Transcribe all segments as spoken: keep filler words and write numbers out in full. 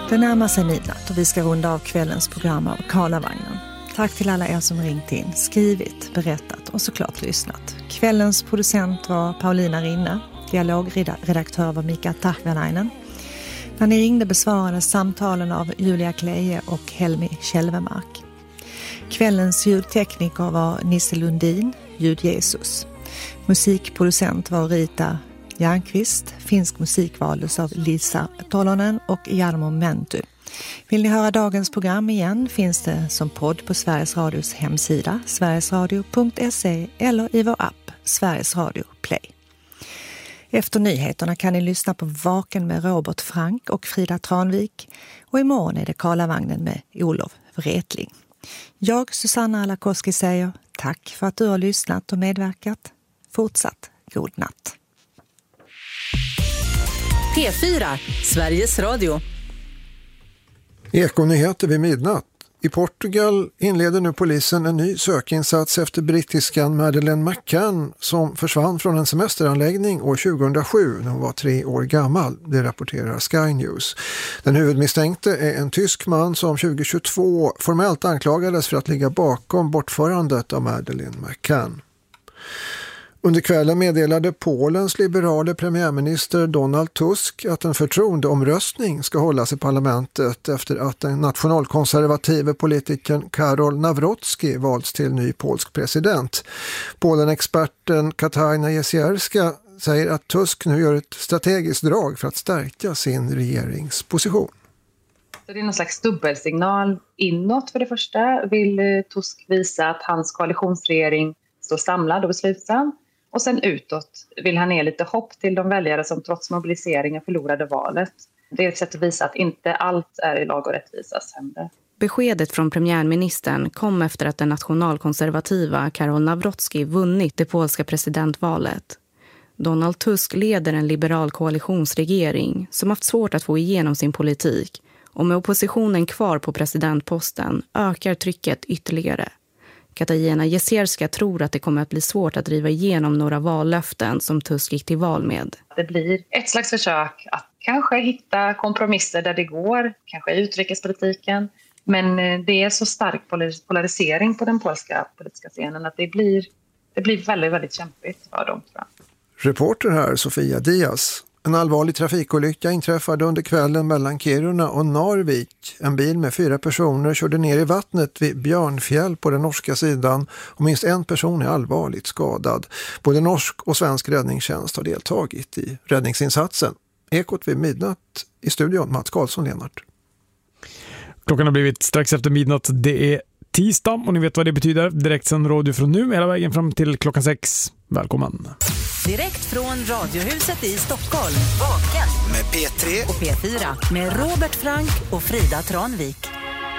Det närmar sig midnatt och vi ska runda av kvällens program av Karlavagnen. Tack till alla er som ringt in, skrivit, berättat och såklart lyssnat. Kvällens producent var Paulina Rinne, dialogredaktör var Mika Tahvanainen. När ni ringde besvarades samtalen av Julia Kleje och Helmi Kjellvemark. Kvällens ljudtekniker var Nisse Lundin, Ljud Jesus. Musikproducent var Rita Järnqvist. Finsk musik valdes av Lisa Tolonen och Jarmo Mentu. Vill ni höra dagens program igen finns det som podd på Sveriges Radios hemsida sverigesradio punkt se eller i vår app Sveriges Radio Play. Efter nyheterna kan ni lyssna på Vaken med Robert Frank och Frida Tranvik och imorgon är det Karlavagnen med Olof Wretling. Jag, Susanna Alakoski, säger tack för att du har lyssnat och medverkat. Fortsatt god natt. P fyra, Sveriges Radio. Ekonyheter vid midnatt. I Portugal inleder nu polisen en ny sökinsats efter brittiskan Madeleine McCann som försvann från en semesteranläggning år tjugohundrasju när hon var tre år gammal, det rapporterar Sky News. Den huvudmisstänkte är en tysk man som tjugohundratjugotvå formellt anklagades för att ligga bakom bortförandet av Madeleine McCann. Under kvällen meddelade Polens liberale premiärminister Donald Tusk att en förtroendeomröstning ska hållas i parlamentet efter att den nationalkonservative politikern Karol Nawrocki valts till ny polsk president. Polen-experten Katarina Jesierska säger att Tusk nu gör ett strategiskt drag för att stärka sin regeringsposition. Så det är någon slags dubbelsignal inåt. För det första vill Tusk visa att hans koalitionsregering står samlad och beslutsam. Och sen utåt vill han ge lite hopp till de väljare som trots mobiliseringen förlorade valet. Det är ett sätt att visa att inte allt är i lag och rättvisas händer. Beskedet från premiärministern kom efter att den nationalkonservativa Karol Nawrocki vunnit det polska presidentvalet. Donald Tusk leder en liberal koalitionsregering som haft svårt att få igenom sin politik. Och med oppositionen kvar på presidentposten ökar trycket ytterligare. Katarina Jesierska tror att det kommer att bli svårt att driva igenom några vallöften som Tusk gick till val med. Det blir ett slags försök att kanske hitta kompromisser där det går, kanske i utrikespolitiken. Men det är så stark polarisering på den polska politiska scenen att det blir, det blir väldigt, väldigt kämpigt för dem, tror jag. Reporter här Sofia Diaz. En allvarlig trafikolycka inträffade under kvällen mellan Kiruna och Narvik. En bil med fyra personer körde ner i vattnet vid Björnfjäll på den norska sidan och minst en person är allvarligt skadad. Både norsk och svensk räddningstjänst har deltagit i räddningsinsatsen. Ekot vid midnatt i studion, Mats Karlsson, Lenart. Klockan har blivit strax efter midnatt. Det är tisdag och ni vet vad det betyder. Direkt sen radio från nu hela vägen fram till klockan sex. Välkommen! Direkt från Radiohuset i Stockholm. Vaken med P tre och P fyra med Robert Frank och Frida Tranvik.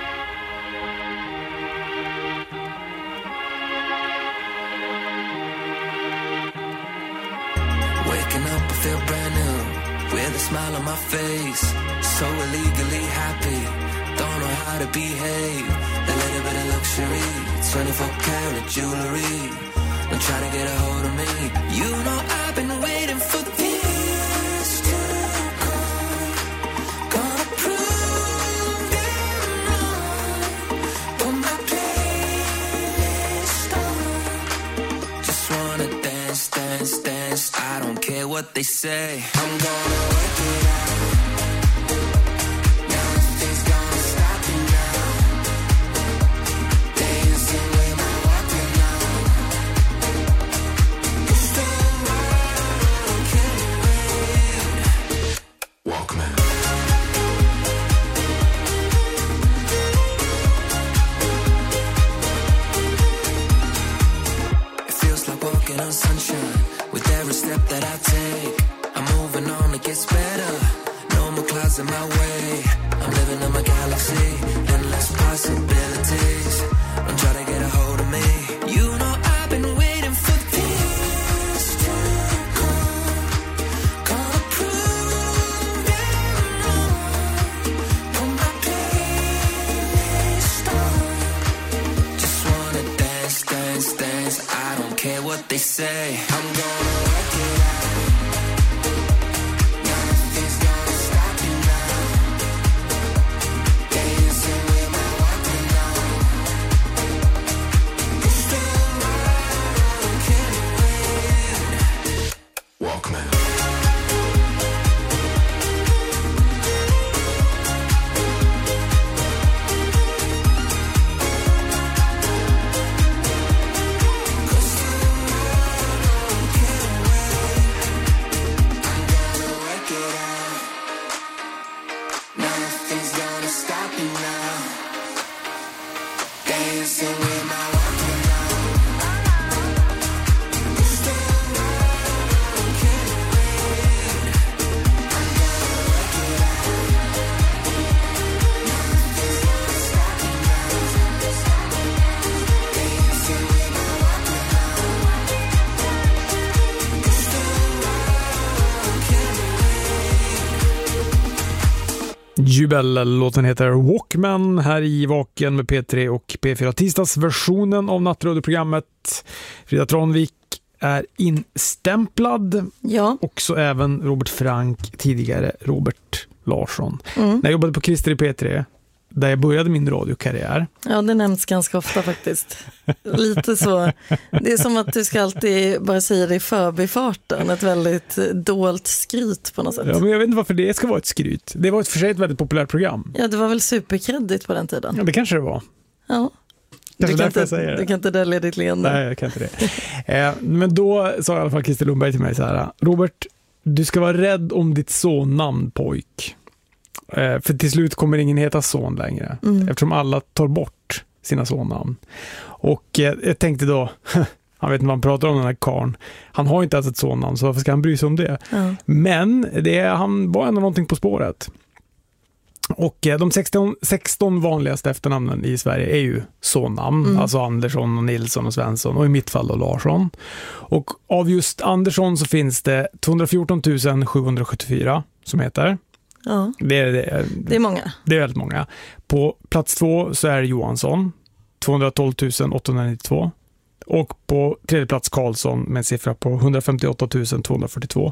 Waking up, I feel brand new with a smile on my face. So illegally happy, don't know how to behave. A little bit of luxury, twenty-four karat jewelry. Don't try to get a hold of me. You know I've been waiting for this to come. Gonna prove them wrong. Put my playlist on. Just wanna dance, dance, dance. I don't care what they say. I'm gonna work it out. Nothing's gonna stop me now. Dancing with my walking now. Walkman. It feels like walking on sunshine with every step that I take. I'm moving on, it gets better. No more clouds in my way. I'm living in my galaxy, endless possibilities. Don't try to get a hold of me. You know I've been waiting for this to come. Gonna prove them wrong. Put my playlist on. Just wanna dance, dance, dance. I don't care what they say. I'm gonna work it out. Nothing's gonna stop me now. Jubel, låten heter Walkman här i Vaken med P tre och P fyra. Tisdagsversionen av nattradioprogrammet. Frida Tranvik är instämplad. Ja. Och så även Robert Frank, tidigare Robert Larsson. Mm. När jag jobbade på Christer i P tre, där jag började min radiokarriär. Ja, det nämns ganska ofta faktiskt. Lite så. Det är som att du ska alltid bara säga det i förbifarten. Ett väldigt dolt skryt på något sätt. Ja, men jag vet inte varför det ska vara ett skryt. Det var ett för sig ett väldigt populärt program. Ja, det var väl superkredit på den tiden. Ja, det kanske det var. Ja. Du kan, inte, du kan inte dölja ditt leende. Nej, jag kan inte det. eh, men då sa i alla fall Christer Lundberg till mig så här: Robert, du ska vara rädd om ditt sonnamn, pojk. Eh, för till slut kommer ingen heta son längre. Mm. Eftersom alla tar bort sina sonnamn. Och eh, jag tänkte då, han vet inte vad han pratar om, den här karn. Han har inte ens ett sonnamn, så varför ska han bry sig om det? Mm. Men det, han var ändå någonting på spåret. Och eh, de sexton, sexton vanligaste efternamnen i Sverige är ju sonnamn. Mm. Alltså Andersson och Nilsson och Svensson. Och i mitt fall då Larsson. Och av just Andersson så finns det tvåhundrafjorton tusen sjuhundrasjuttiofyra som heter. Ja. Det är, det, är, det är många. Det är väldigt många. På plats två så är Johansson, tvåhundratolv tusen åttahundranittiotvå. Och på tredje plats Karlsson med en siffra på hundrafemtioåtta tusen tvåhundrafyrtiotvå.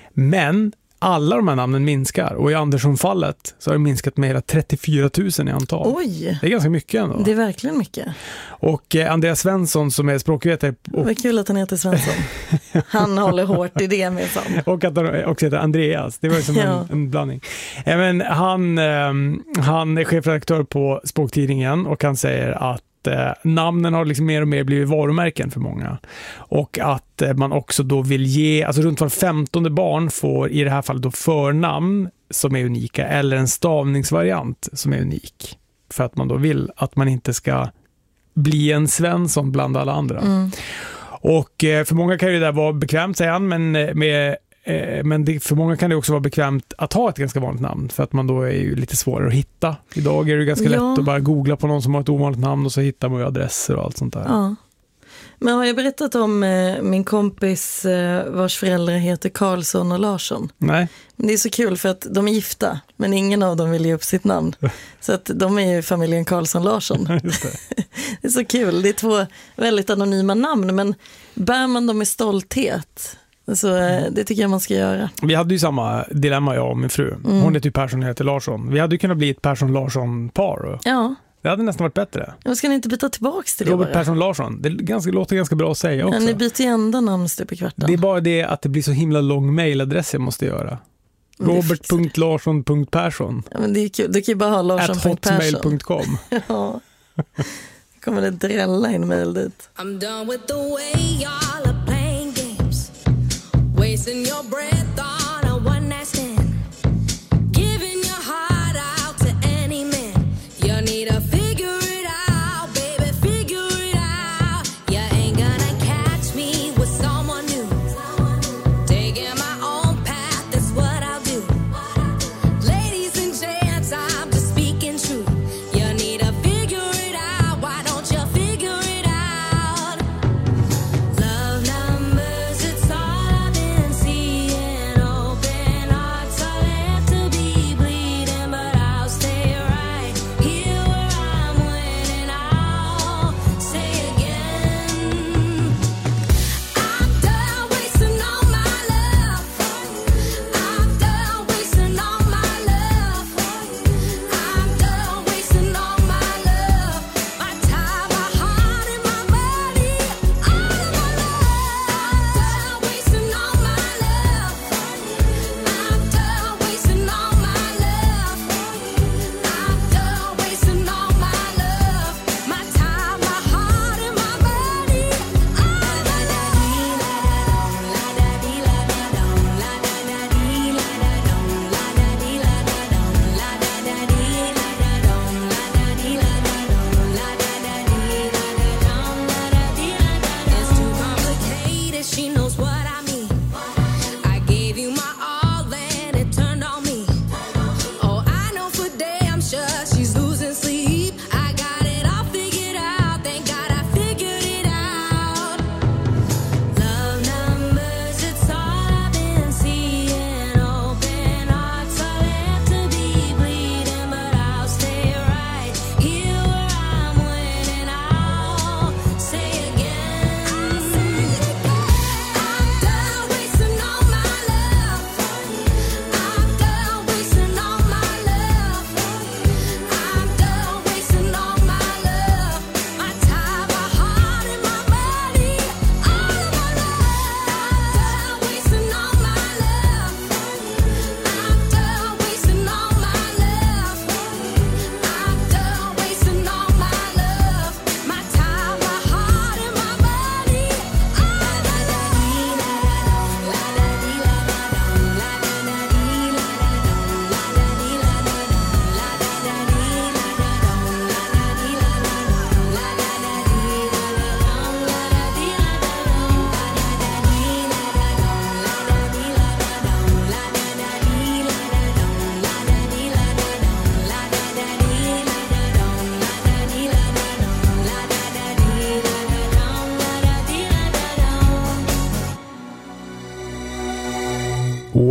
Men alla de här namnen minskar. Och i Andersson-fallet så har det minskat med hela trettiofyra tusen i antal. Oj! Det är ganska mycket ändå. Det är verkligen mycket. Och eh, Andreas Svensson som är språkvetare. Och... Vad kul att han heter Svensson. Han håller hårt i det med sånt. Och att han också heter Andreas. Det var ju som ja. en, en blandning. Eh, men han, eh, han är chefredaktör på Språktidningen och han säger att eh, namnen har liksom mer och mer blivit varumärken för många. Och att eh, man också då vill ge, alltså runt var femtonde barn får i det här fallet då förnamn som är unika eller en stavningsvariant som är unik. För att man då vill att man inte ska bli en Svensson bland alla andra. Mm. Och eh, för många kan ju det där vara bekvämt, säger han, men, med, eh, men det, för många kan det också vara bekvämt att ha ett ganska vanligt namn. För att man då är ju lite svårare att hitta. Idag är det ganska ja. lätt att bara googla på någon som har ett ovanligt namn och så hittar man ju adresser och allt sånt där. Ja. Men har jag berättat om eh, min kompis eh, vars föräldrar heter Karlsson och Larsson? Nej. Men det är så kul för att de är gifta, men ingen av dem vill ge upp sitt namn. Så att de är ju familjen Karlsson-Larsson. Just det. Det är så kul. Det är två väldigt anonyma namn, men bär man dem med stolthet. Så eh, det tycker jag man ska göra. Vi hade ju samma dilemma, jag och min fru. Mm. Hon heter ju Persson och heter Larsson. Vi hade ju kunnat bli ett Persson-Larsson-par. Ja. Det hade nästan varit bättre. Men ska ni inte byta tillbaka till det? Robert Persson Larsson. Det ganska, låter ganska bra att säga också. Men ni byter ju enda namn stup i kvarten. Det är bara det att det blir så himla lång mailadress jag måste göra. robert punkt larsson punkt persson Ja, men det är kul. Du kan ju bara ha Larsson punkt persson at hotmail punkt com. Ja. Kommer det drälla in mail dit. I'm done with the way y'all are playing games. Wasting your breath on a one night stand. Giving your heart out to any man. You need to figure it out, baby, figure it out. You ain't gonna catch me with someone new. Taking my own path, that's what I'll do. Ladies and gents, I'm just speaking truth. You need to figure it out, why don't you figure it out? Love numbers, it's all I've been seeing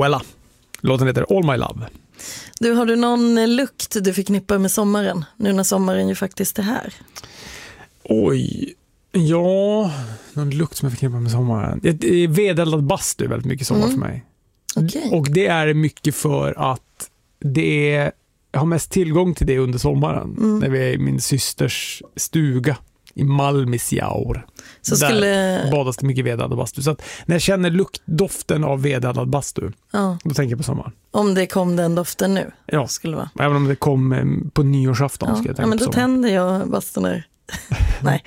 Cruella. Låten heter All My Love. Du, har du någon lukt du förknippar med sommaren? Nu när sommaren ju faktiskt är här. Oj, ja, någon lukt som jag förknippar med sommaren. Vedeldad bastu är väldigt mycket sommar mm. för mig. Okay. Och det är mycket för att det är, jag har mest tillgång till det under sommaren. Mm. När vi är i min systers stuga i Malmisjaur. Så där skulle... badas det mycket vedeldad bastu. Så att när jag känner luktdoften av vedeldad bastu, ja. Då tänker jag på sommaren. Om det kom den doften nu? Ja, skulle vara. Även om det kom på nyårsafton. Ja, ska jag tänka ja men då på tänder jag bastun där. Nej.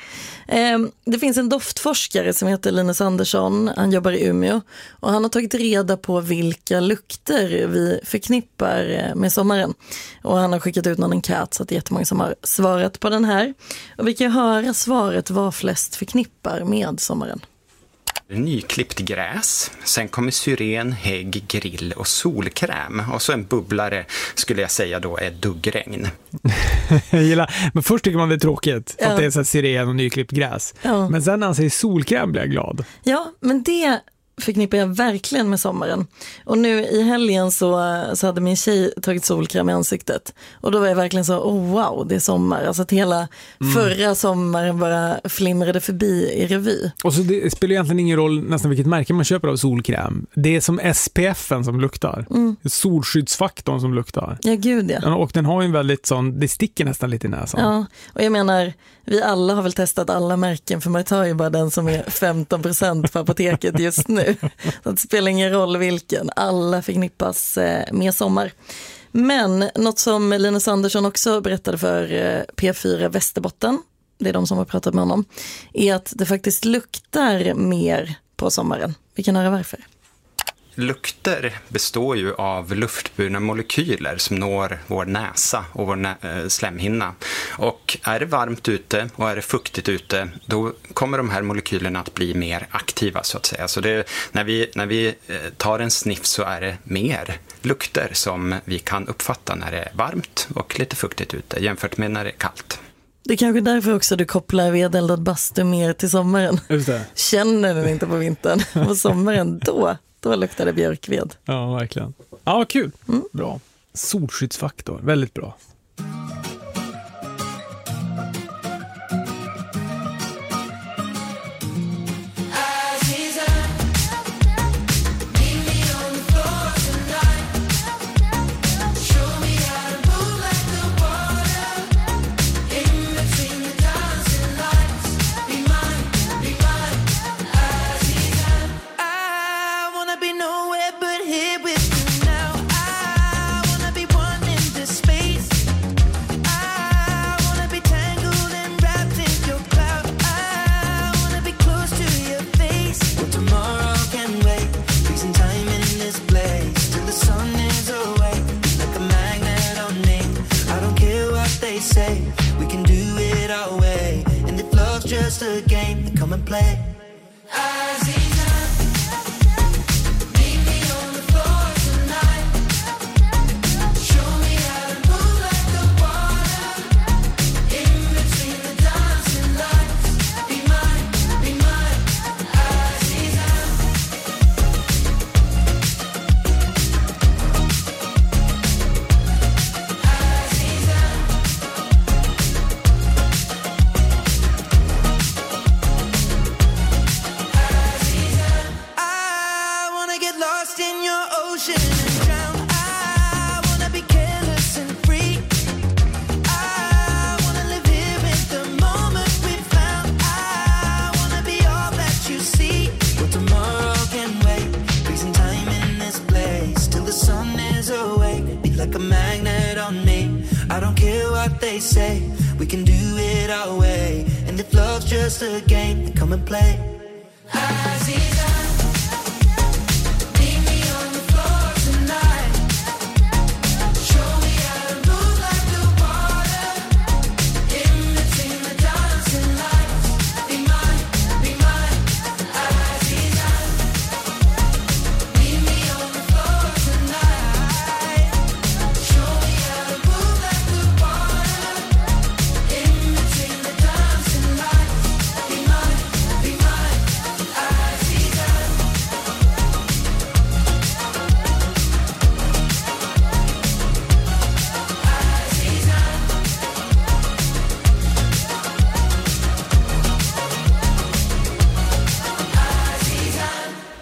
Det finns en doftforskare som heter Linus Andersson. Han jobbar i Umeå och han har tagit reda på vilka lukter vi förknippar med sommaren. Och han har skickat ut någon enkät så att det är jättemånga som har svarat på den här. Och vi kan höra svaret vad flest förknippar med sommaren. Nyklippt gräs, sen kommer syren, hägg, grill och solkräm. Och så en bubblare skulle jag säga då är duggregn. Jag gillar, men först tycker man det är tråkigt ja. Att det är så här syren och nyklippt gräs. Ja. Men sen när han säger solkräm blir jag glad. Ja, men det förknippar jag verkligen med sommaren. Och nu i helgen så, så hade min tjej tagit solkräm i ansiktet. Och då var jag verkligen så, oh wow, det är sommar. Alltså att hela mm. förra sommaren bara flimrade förbi i revy. Och så det spelar egentligen ingen roll nästan vilket märke man köper av solkräm. Det är som S P F:en som luktar. Mm. Solskyddsfaktorn som luktar. Ja, gud ja. Och den har ju en väldigt sån, det sticker nästan lite i näsan. Ja, och jag menar, vi alla har väl testat alla märken för man tar ju bara den som är femton procent på apoteket just nu. Så det spelar ingen roll vilken. Alla förknippas med sommar. Men något som Linus Andersson också berättade för P fyra Västerbotten, det är de som har pratat med honom, är att det faktiskt luktar mer på sommaren. Vi kan höra varför. Lukter består ju av luftburna molekyler som når vår näsa och vår nä- slemhinna. Och är det varmt ute och är det fuktigt ute, då kommer de här molekylerna att bli mer aktiva så att säga. Så det, när vi, när vi tar en sniff så är det mer lukter som vi kan uppfatta när det är varmt och lite fuktigt ute jämfört med när det är kallt. Det är kanske därför också du kopplar vedeldad bastu mer till sommaren. Just det. Känner den inte på vintern. På sommaren då Då luktar det björkved. Ja, verkligen. Ja, kul. Mm. Bra. Solskyddsfaktor. Väldigt bra. Just a game, come and play. Say we can do it our way, and if love's just a game, then come and play.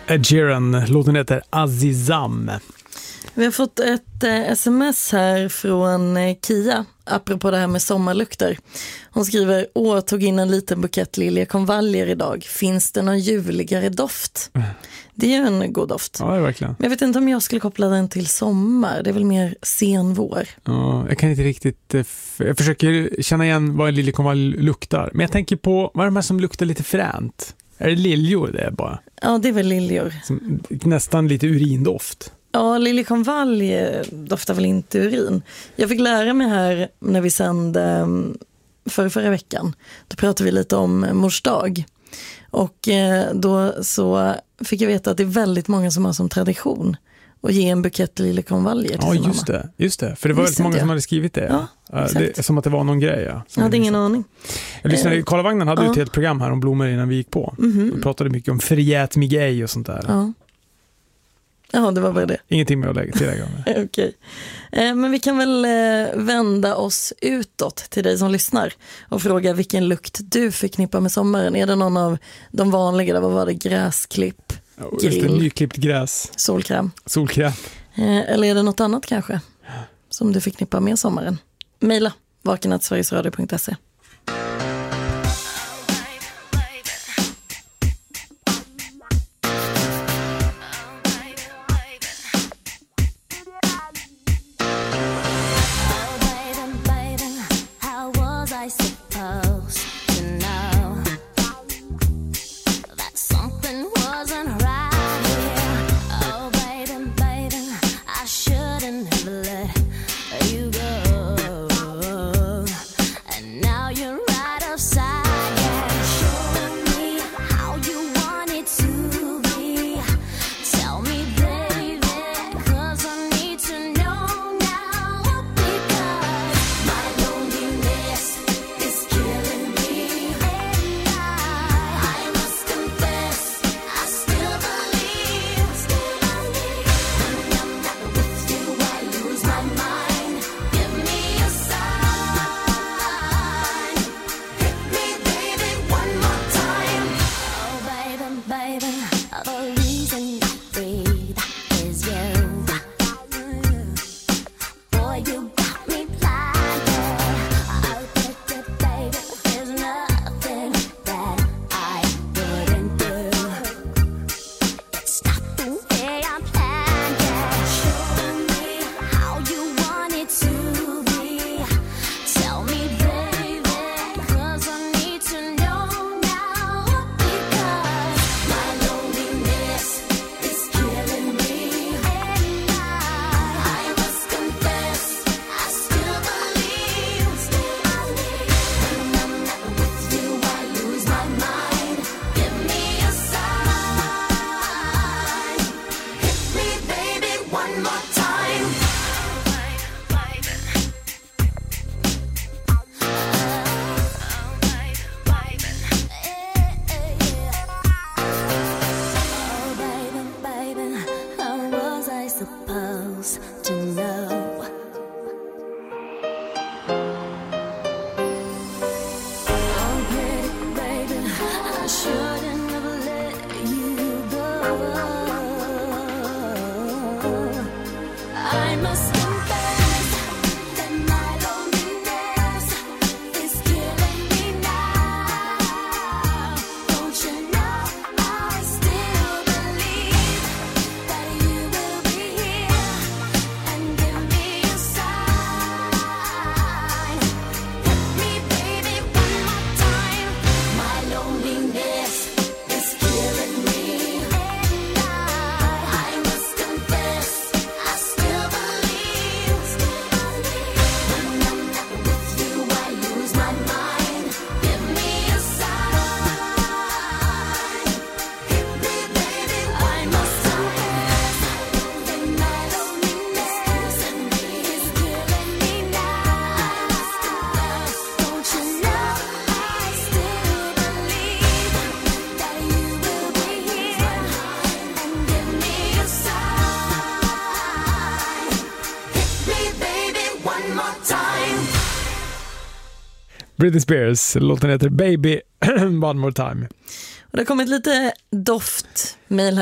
Ed Sheeran, låten heter Azizam. Vi har fått ett eh, sms här från eh, Kia, apropå det här med sommarlukter. Hon skriver, åh, tog in en liten bukett liljekonvaljer idag. Finns det någon juligare doft? Mm. Det är ju en god doft. Ja, det är verkligen. Men jag vet inte om jag skulle koppla den till sommar. Det är väl mer sen vår. Ja, jag kan inte riktigt... Jag försöker känna igen vad en liljekonvalj luktar. Men jag tänker på, vad är de här som luktar lite fränt? Är det liljor det är bara? Ja, det är väl liljor. Som, nästan lite urindoft. Ja, liljekonvalj doftar väl inte urin. Jag fick lära mig här när vi sände för förra veckan. Då pratade vi lite om mors dag. Och då så fick jag veta att det är väldigt många som har som tradition att ge en bukett liljekonvaljer till ja, sin mamma. just det, just det. För det var väldigt många jag. som hade skrivit det. Ja, det som att det var någon grej. Ja, jag hade ingen aning. Jag lyssnade, eh, Karlavagnen hade ja. ett helt program här om blommor innan vi gick på. Mm-hmm. Vi pratade mycket om förgät mig ej och sånt där. Ja. Ja, det var bara det. Ingenting med att lägga till. Okej. Okay. Eh, men vi kan väl eh, vända oss utåt till dig som lyssnar och fråga vilken lukt du förknippar med sommaren. Är det någon av de vanliga, vad var det, gräsklipp, oh, grill, det, nyklippt gräs, solkräm? Solkräm. Eh, eller är det något annat kanske som du förknippar med sommaren? Maila vaken at sverigesradio punkt se. Britney Spears, låten heter Baby One More Time. Och det har kommit lite doft-mail här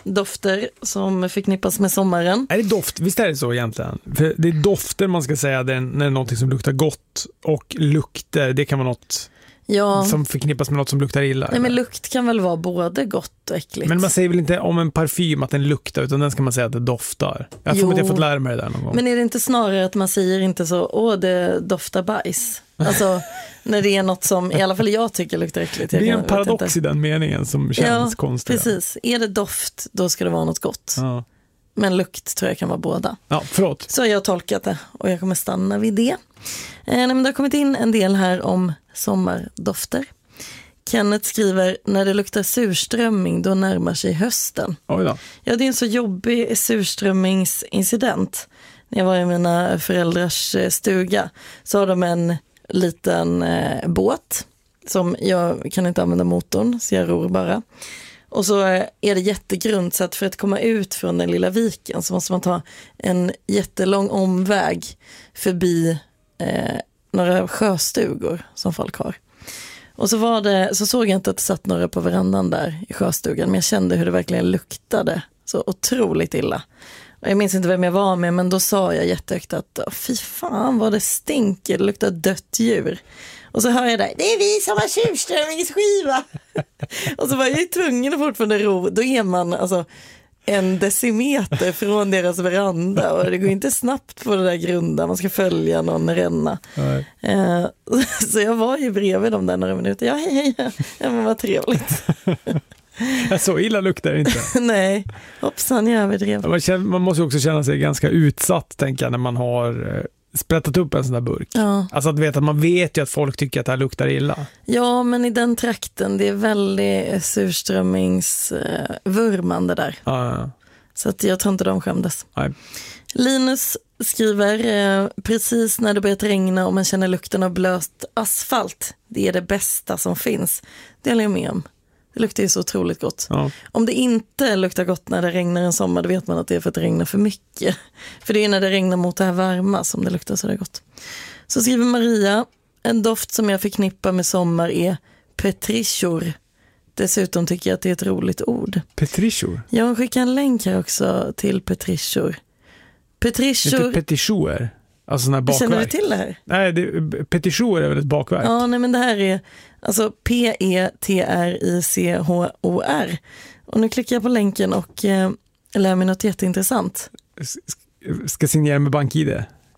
dofter som förknippas med sommaren. Är det doft? Visst är det så egentligen? För det är dofter man ska säga när det är något som luktar gott, och lukter, det kan vara något ja. som förknippas med något som luktar illa. Nej, men lukt kan väl vara både gott och äckligt. Men man säger väl inte om en parfym att den luktar, utan den ska man säga att det doftar. Jag tror att jag fått lära mig det där någon gång. Men är det inte snarare att man säger inte så, åh det doftar bajs? Alltså när det är något som i alla fall jag tycker luktar äckligt. Det är en paradox i den meningen som känns ja, konstig. Precis. Är det doft, då ska det vara något gott. Ja. Men lukt tror jag kan vara båda. Ja, förlåt. Så har jag tolkat det och jag kommer stanna vid det. Eh, nej, men det har kommit in en del här om sommardofter. Kenneth skriver, när det luktar surströmming då närmar sig hösten. Oj då. Ja, det är en så jobbig surströmmingsincident. När jag var i mina föräldrars stuga så har de en liten eh, båt som jag kan inte använda motorn, så jag ror bara. Och så är det jättegrunt, så att för att komma ut från den lilla viken så måste man ta en jättelång omväg förbi eh, några sjöstugor som folk har. Och så, var det, så såg jag inte att det satt några på verandan där i sjöstugan, men jag kände hur det verkligen luktade så otroligt illa. Och jag minns inte vem jag var med, men då sa jag jättehögt att fy fan vad det stinker, det luktar dött djur. Och så hör jag där, det är vi som har surströmmingsskiva. Och så var jag ju tvungen att fortfarande ro. Då är man alltså en decimeter från deras veranda. Och det går inte snabbt på det där grunda. Man ska följa någon ränna. Eh, så jag var ju bredvid dem där några minuter. Ja, hej, hej. Ja, men vad trevligt. Så illa luktar det inte. Nej, hoppsan, jag överdrev. Man, känner, man måste också känna sig ganska utsatt, tänker jag, när man har... Eh, sprättat upp en sån där burk. Ja. Alltså att veta att man vet ju att folk tycker att det här luktar illa. Ja, men i den trakten, det är väldigt surströmmingsvurmande där. Ja, ja. Så att jag tror inte de skämdes. Nej. Linus skriver, eh, precis när det börjat regna och man känner lukten av blöt asfalt. Det är det bästa som finns. Det håller jag med om. Det luktar ju så otroligt gott. Ja. Om det inte luktar gott när det regnar en sommar, då vet man att det är för att det regnar för mycket. För det är när det regnar mot det här varma som det luktar så där gott. Så skriver Maria, en doft som jag förknippar med sommar är petrichor. Dessutom tycker jag att det är ett roligt ord. Petrichor? Jag skickar en länk här också till petrichor. Petrichor... Inte petichoer? Alltså sådana här bakverk. Känner du till det här? Nej, det, petichoer är väl ett bakverk? Ja, nej, men det här är alltså P E T R I C H O R. Och nu klickar jag på länken och eh, lär mig något jätteintressant. Ska signera med BankID?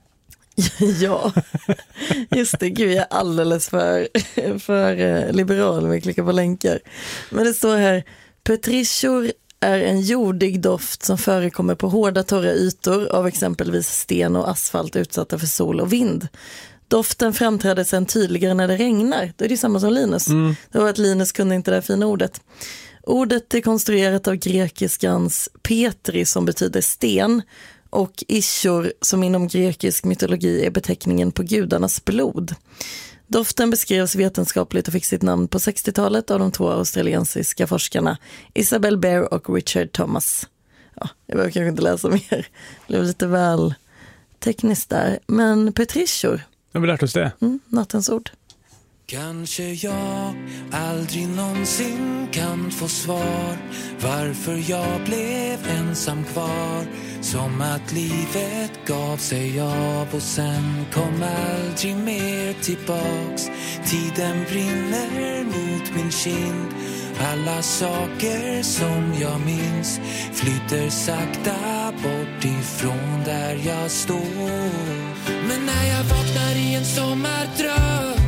Ja, just det. Gud, jag är alldeles för, för eh, liberal med att klicka på länkar. Men det står här, petrichor är en jordig doft som förekommer på hårda torra ytor av exempelvis sten och asfalt utsatta för sol och vind. Doften framträder sen tydligare när det regnar. Det är det samma som Linus. Mm. Det var att Linus kunde inte det fina ordet. Ordet är konstruerat av grekiskans petri som betyder sten och ishor som inom grekisk mytologi är beteckningen på gudarnas blod. Doften beskrevs vetenskapligt och fick sitt namn på sextiotalet av de två australiensiska forskarna Isabel Bear och Richard Thomas. Ja, jag behöver kanske inte läsa mer. Det blev lite väl tekniskt där. Men petrichor. Jag har lärt oss det. Mm, nattens ord. Kanske jag aldrig någonsin kan få svar varför jag blev ensam kvar. Som att livet gav sig av och sen kom aldrig mer tillbaks. Tiden brinner mot min kind. Alla saker som jag minns flyter sakta bort ifrån där jag står. Men när jag vaknar i en sommardröm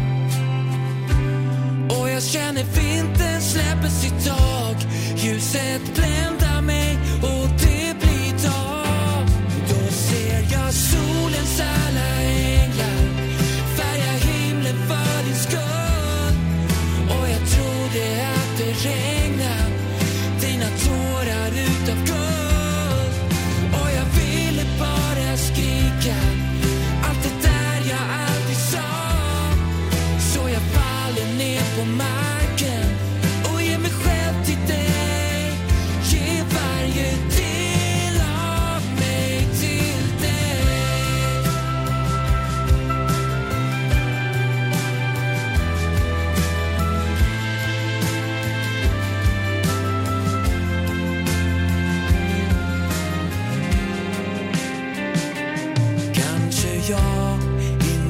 och jag känner vintern släpper sitt tag, ljuset bländar mig och det blir dag. Då ser jag solens alla änglar färga himlen för din skull. Och jag trodde att det regnar dina tårar utav guld. Och jag ville bara skrika allt det där jag aldrig sa. Så jag faller ner på marken och ger mig själv till dig. Ge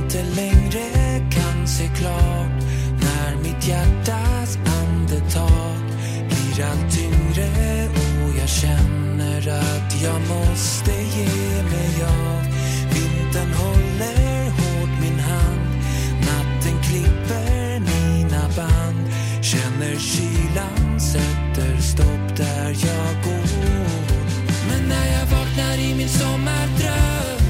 inte längre kan se klart. När mitt hjärtas andetag blir allt tyngre och jag känner att jag måste ge mig av. Vintern håller hårt min hand, natten klipper mina band. Känner kylan sätter stopp där jag går. Men när jag vaknar i min sommardröm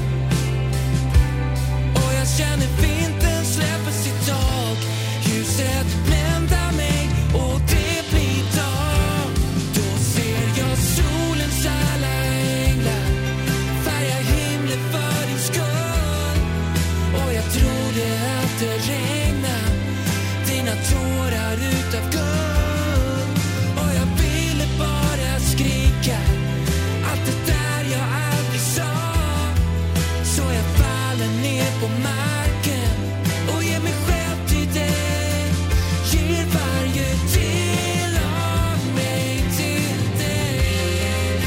och jag känner vintern släpper sitt tag, ljuset bländar mig och det blir dag. Då ser jag solens alla änglar färga himlen för din skull. Och jag trodde att det regnar dina tårar utav guld. Och jag ville bara skrika allt det där jag aldrig sa. Så jag faller ner på marken och ger mig själv till dig. Ger varje del av mig till dig.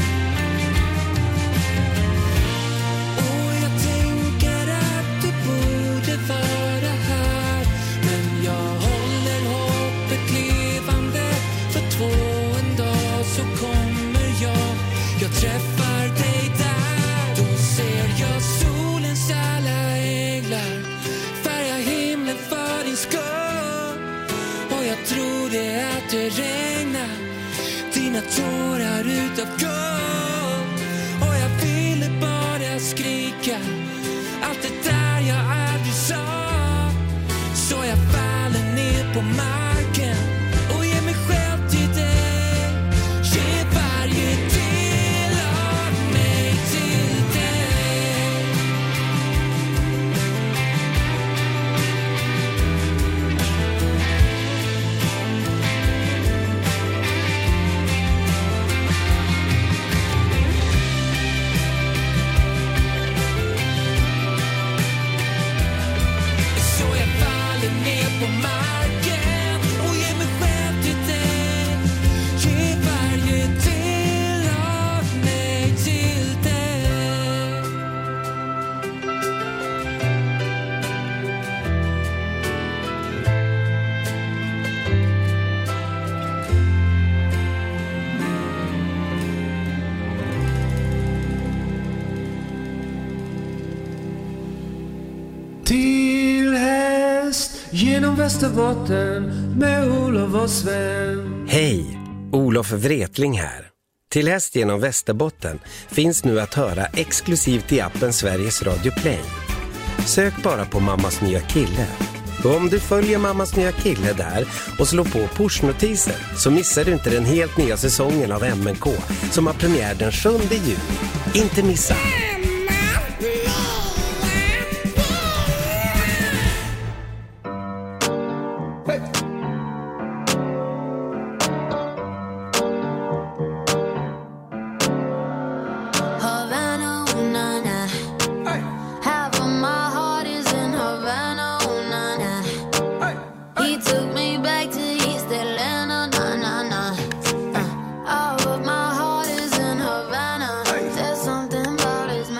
Och jag tänker att du borde vara här, men jag håller hoppet levande. För två en dag så kommer jag, jag träffar dig där. Då ser jag solens alla änglar färga himlen för din skull. Och jag trodde att det regnar dina tårar utav guld. Och jag ville bara skrika allt det där jag aldrig sa. Så jag faller ner på marken och ger mig själv till dig. Ge varje del av mig till dig. Så jag faller ner på marken och ger mig själv till dig. Ge varje del av mig till dig. Till häst genom Västerbotten med Olof och Sven. Hej, Olof Wretling här. Till häst genom Västerbotten finns nu att höra exklusivt i appen Sveriges Radio Play. Sök bara på Mammas nya kille. Och om du följer Mammas nya kille där och slår på pushnotiser så missar du inte den helt nya säsongen av M N K som har premiär den sjunde juni. Inte missa! Havana, ooh, na, na. Half of my heart is in Havana, ooh, na, na. He took me back to East Atlanta, na, na, na. Uh, all of my heart is in Havana. There's something about his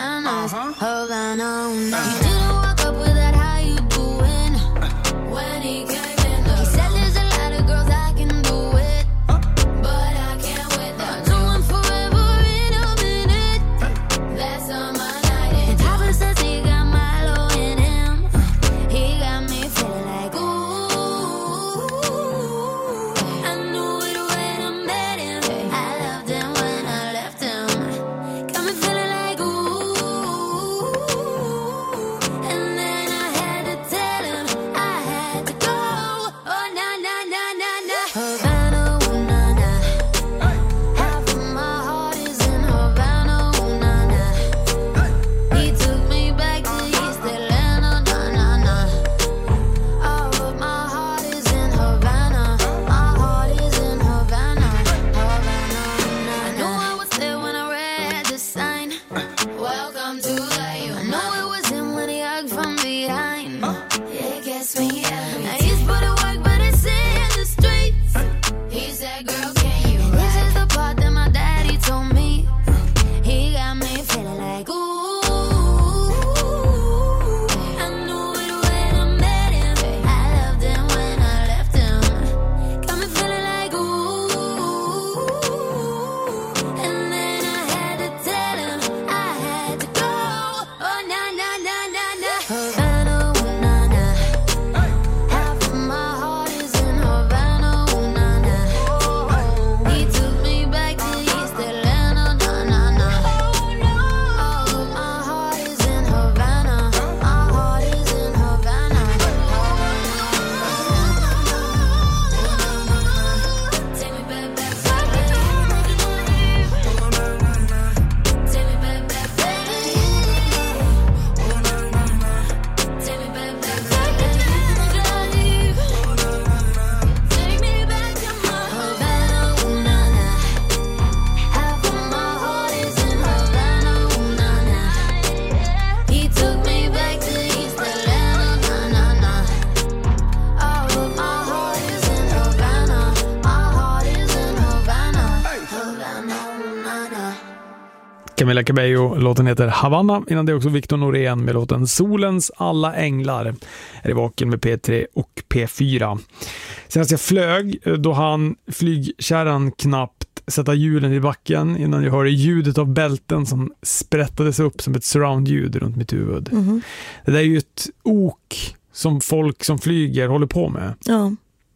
Camila Cabello. Låten heter Havanna. Innan det också Victor Norén med låten Solens alla änglar. Är det vaken med P tre och P fyra. Senast jag flög, då han flygkärran knappt sätta hjulen i backen innan jag hörde ljudet av bälten som sprättades upp som ett surround-ljud runt mitt huvud. Mm-hmm. Det där är ju ett ok som folk som flyger håller på med. Ja.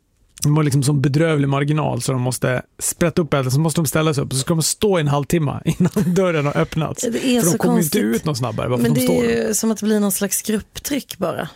De har liksom som bedrövlig marginal så de måste sprätta upp bälten, så måste de ställa sig upp och så ska de stå i en halvtimme innan dörren har öppnats. Det är för så de kommer konstigt. inte ut någon snabbare. Men de det står är ju där. som att det blir någon slags grupptryck bara.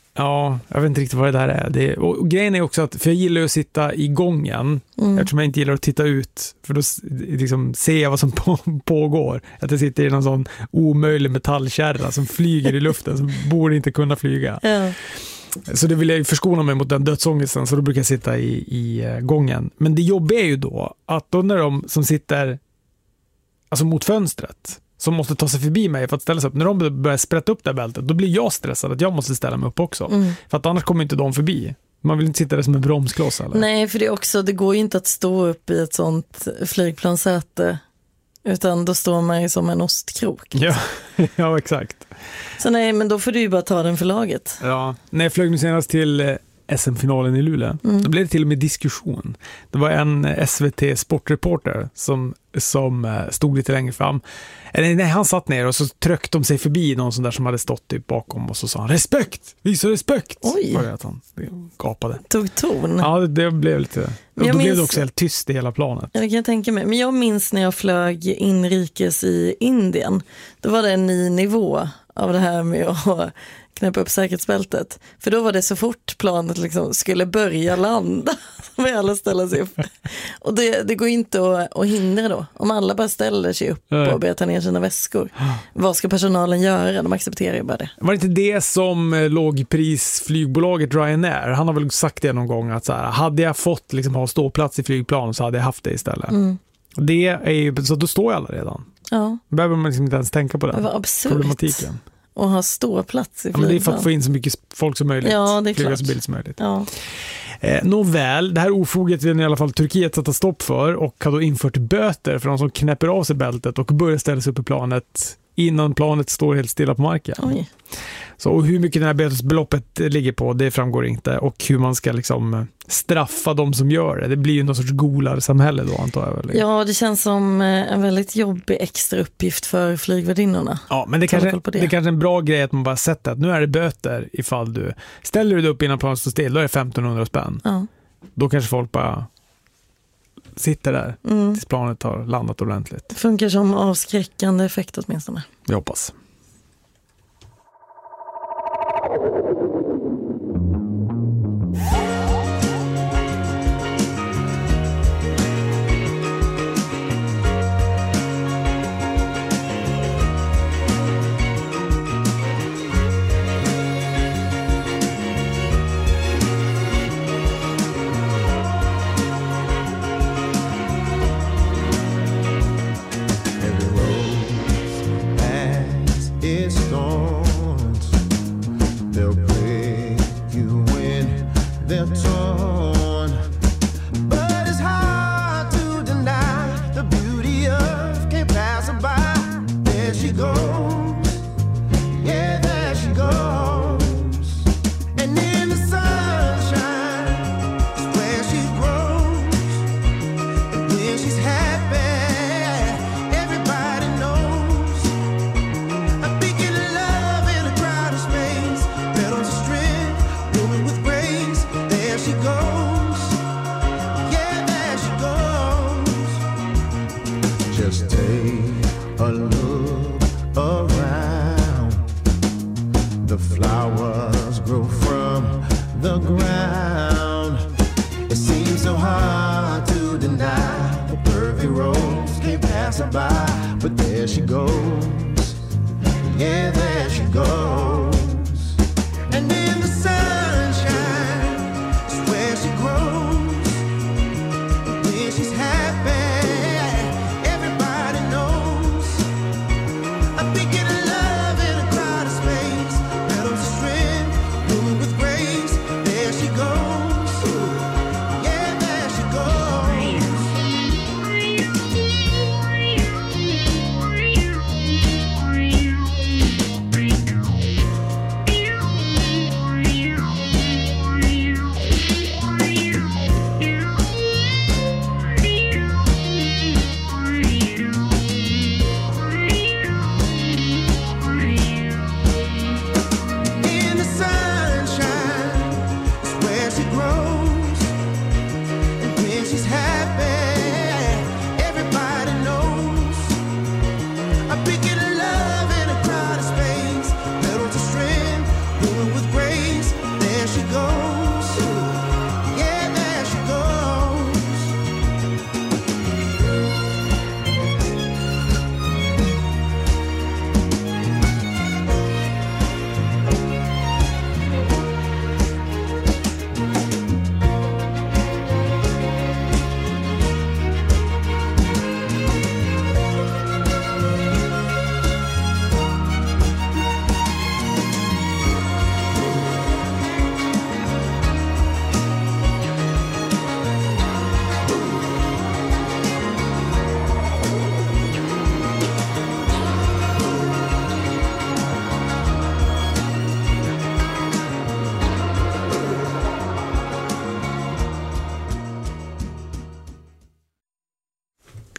Ja, jag vet inte riktigt vad det där är. Det är och, och grejen är också att, för jag gillar att sitta i gången mm. eftersom jag inte gillar att titta ut, för då liksom ser jag vad som på, pågår. Att jag sitter i någon sån omöjlig metallkärra som flyger i luften som borde inte kunna flyga. Ja. Så det vill jag ju förskona mig mot den dödsångesten, så då brukar jag sitta i, i gången. Men det jobbiga är ju då att då när de som sitter alltså mot fönstret som måste ta sig förbi mig för att ställa sig upp, när de börjar sprätta upp det här bältet, då blir jag stressad att jag måste ställa mig upp också. Mm. För att annars kommer inte de förbi. Man vill inte sitta där som en bromskloss eller? Nej, för det är också, det går ju inte att stå upp i ett sånt flygplansäte, utan då står man ju som en ostkrok. Ja, ja exakt. Så nej, men då får du ju bara ta den för laget. Ja, när jag flög nu senast till S M-finalen i Luleå, mm. då blev det till och med diskussion. Det var en S V T-sportreporter som, som stod lite längre fram. Eller nej, han satt ner och så tryckte de sig förbi någon sån där som hade stått typ bakom och så sa han respekt, visa respekt. Oj. Var det att han gapade. Tog ton. Ja, det, det blev lite. Och då minns... blev det också helt tyst i hela planet. Ja, det kan jag tänka mig. Men jag minns när jag flög inrikes i Indien. Då var det en ny nivå av det här med att knäppa upp säkerhetsbältet. För då var det så fort planet liksom skulle börja landa som vi alla ställer sig upp. Och det, det går inte att, att hindra då. Om alla bara ställer sig upp och börjar ta ner sina väskor. Vad ska personalen göra? De accepterar ju bara det. Var det inte det som lågprisflygbolaget Ryanair? Han har väl sagt det någon gång att så här, hade jag fått liksom ha ståplats i flygplan så hade jag haft det istället. Mm. Det är ju, så då står jag alla redan. Ja. Behöver man liksom inte ens tänka på den problematiken. Och ha ståplats i flygplan. Ja, men det är för att få in så mycket folk som möjligt. Ja, det är flyga klart. så billigt som möjligt. Ja. Eh, nåväl, det här ofoget vill i alla fall Turkiet sätta stopp för och har då infört böter för de som knäpper av sig bältet och börjar ställa sig upp i planet innan planet står helt stilla på marken. Oj. Så, och hur mycket det här bötesbeloppet ligger på, det framgår inte. Och hur man ska liksom straffa de som gör det. Det blir ju någon sorts golarsamhälle då, antar jag väl. Ja, det känns som en väldigt jobbig extra uppgift för flygvärdinnorna. Ja, men det kanske, det. det är kanske en bra grej att man bara sätter att nu är det böter ifall du ställer du dig upp innan planet står still, då är det femtonhundra spänn. Ja. Då kanske folk bara sitter där mm. tills planet har landat ordentligt. Det funkar som avskräckande effekt åtminstone. Jag hoppas.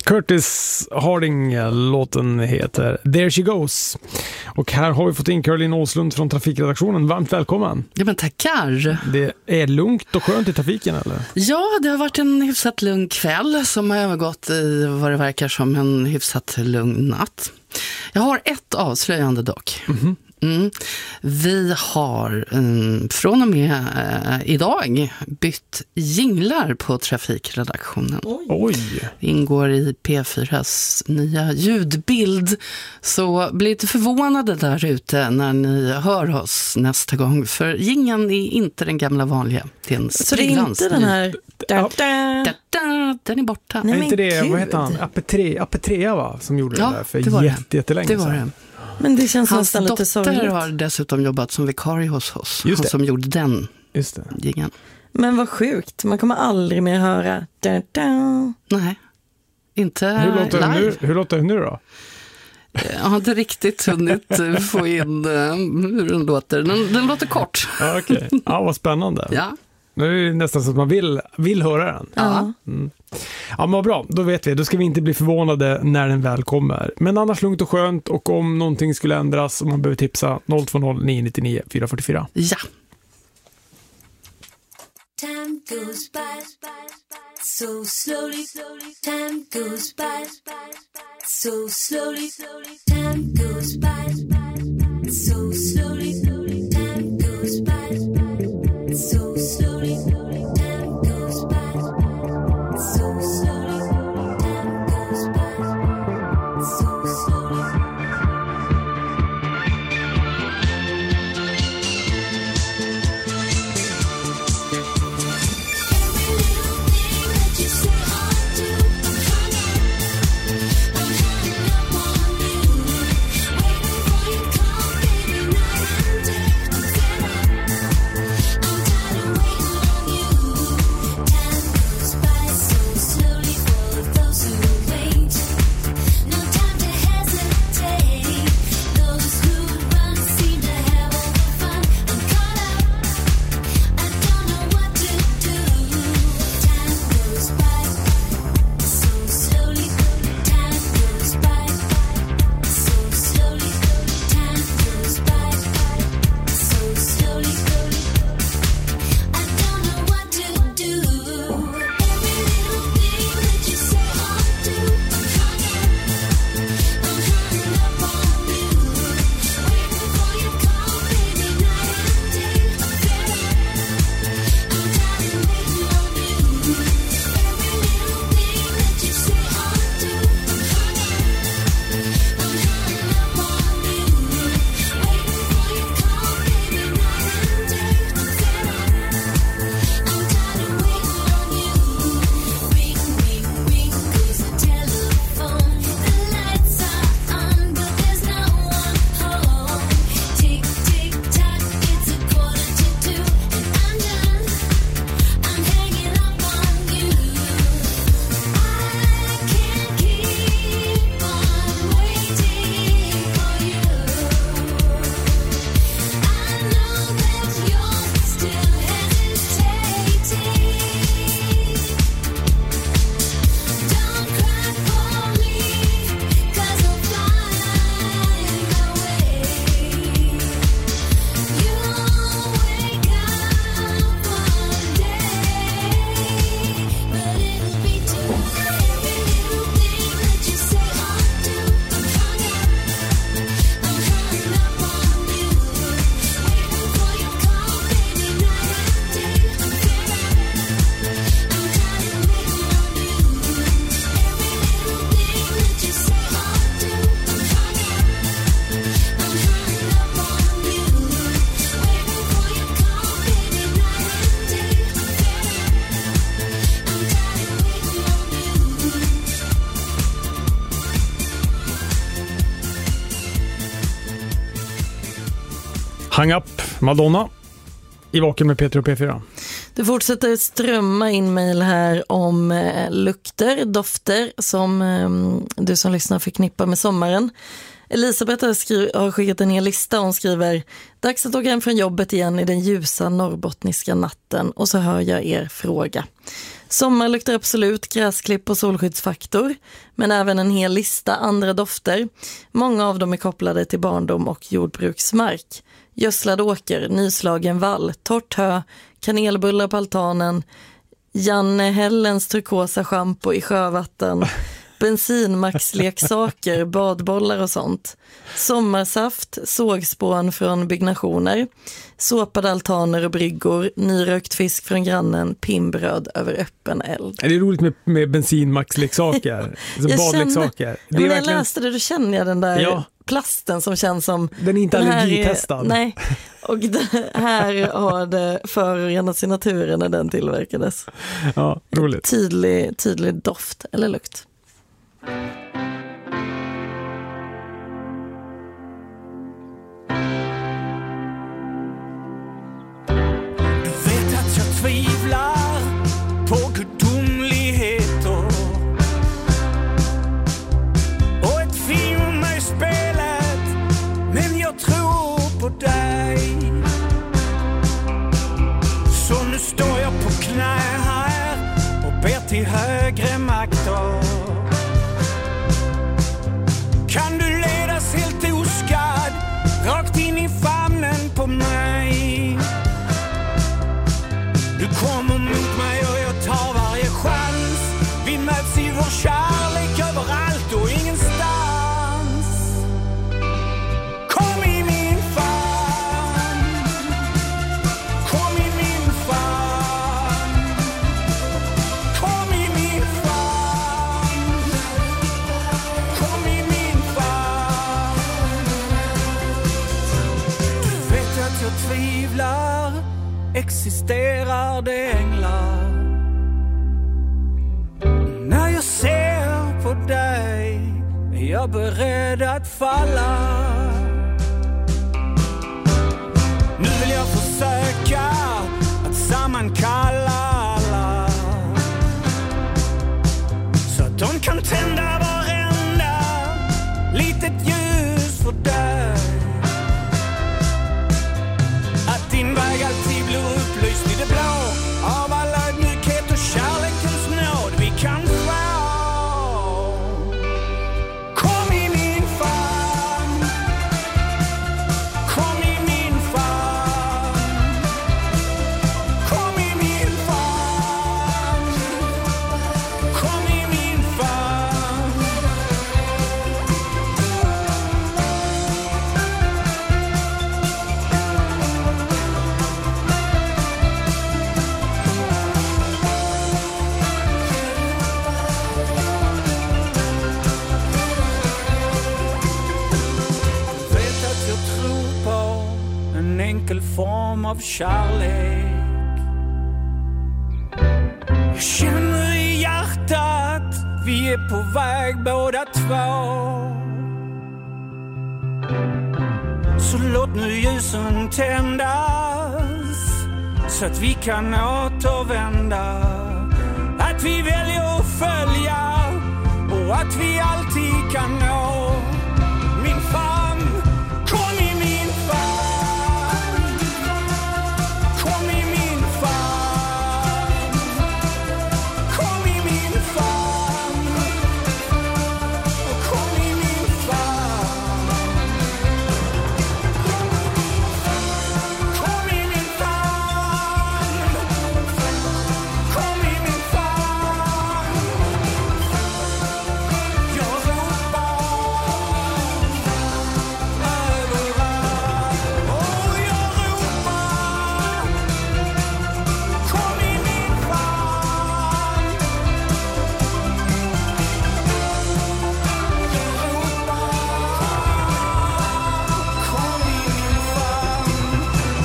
Curtis Harding, låten heter There She Goes. Och här har vi fått in Caroline Åslund från trafikredaktionen. Varmt välkommen. Ja, men tackar. Det är lugnt och skönt i trafiken, eller? Ja, det har varit en hyfsat lugn kväll som har övergått i vad det verkar som en hyfsat lugn natt. Jag har ett avslöjande dock. Mm-hmm. Mm. Vi har um, från och med uh, idag bytt jinglar på trafikredaktionen. Oj. Det ingår i P fyras nya ljudbild. Så bli inte förvånade där ute när ni hör oss nästa gång. För jingeln är inte den gamla vanliga. Det är en så det är inte den här... Da, da. Da, da, den är borta. Nej, är inte det, vad heter han? Apetrea, va? Som gjorde ja, det där för det var jätte, det. jättelänge det var sedan. det. Men det känns Hans nästan lite sorgligt. dotter har dessutom jobbat som vikarie hos oss. Just Han det. som gjorde den Just det. Gingen. Men vad sjukt, man kommer aldrig mer höra da, da. Nej, inte hur låter live. Nu, hur låter det nu då? Jag har inte riktigt hunnit få in hur den låter. Den, den låter kort. Ja, okej. Okay. Ja, vad spännande. Ja. Nu är det nästan så att man vill, vill höra den. Ja. Mm. Ja, men bra. Då vet vi. Då ska vi inte bli förvånade när den väl kommer. Men annars lugnt och skönt. Och om någonting skulle ändras, om man behöver tipsa, noll två noll nio nio nio fyra fyra fyra. Ja. Time goes by so slowly, time goes by so slowly, time goes by so slowly, time goes by so slowly, time goes by so slowly, time goes by so slowly. Hang Up, Madonna i Vaken med Peter och P fyra. Det fortsätter strömma in mejl här om eh, lukter, dofter som eh, du som lyssnar förknippar med sommaren. Elisabeth har, skri- har skickat en hel lista. Hon skriver: dags att åka hem från jobbet igen i den ljusa norrbottniska natten, och så hör jag er fråga. Sommar luktar absolut gräsklipp och solskyddsfaktor, men även en hel lista andra dofter. Många av dem är kopplade till barndom och jordbruksmark. Gödslad åker, nyslagen vall, torrt hö, kanelbullar på altanen, Janne Hellens turkosa shampoo i sjövatten, bensinmaxleksaker, badbollar och sånt. Sommarsaft, sågspån från byggnationer, såpade altaner och bryggor, nyrökt fisk från grannen, pinnbröd över öppen eld. Det är roligt med, med bensinmaxleksaker, alltså badleksaker. Känner, det är ja, verkligen... Jag läste det, då känner jag den där ja. plasten som känns som... Den är inte den allergitestad. Är, nej, och det här har det förorenats i naturen när den tillverkades. Ja, roligt. Tydlig, tydlig doft eller lukt. Du vet att jag tvivlar på gudomligheter och ett film är spelet, men jag tror på dig. Så nu står jag på knä här och ber till högre makter. Kan du ledas helt oskadd rakt in i famnen på mig? Du kommer mot mig och jag tar varje chans. Vi möts i vår kärlek överallt och ingenstans. Kom i min famn. Kom i min famn. Kom i min famn. Kom i min famn. Du vet att jag tvivlar. Existerar det änglar? När jag ser på dig är jag beredd att falla. Nu vill jag försöka att sammankalla alla, så att de kan tända varenda litet ljus för dig. Att din väg alltid blir upplyst i det blå av all ödmjukhet och kärlekens nåd vi kan få. Kom i min famn. Kom i min famn. Kom i min famn. Kom i min famn. Vet att jag tror på en enkel form av kärlek. Jag känner i hjärtat vi är på väg båda två. Så låt nu ljusen tändas så att vi kan återvända. Att vi väljer att följa och att vi alltid kan nå min famn. Kom i min famn. Kom i min famn. Kom i min famn. Kom i min famn. Kom i min famn. Kom i min famn. Jag ropar överallt. Och jag ropar. Kom i min famn. Jag ropar. Kom i min famn.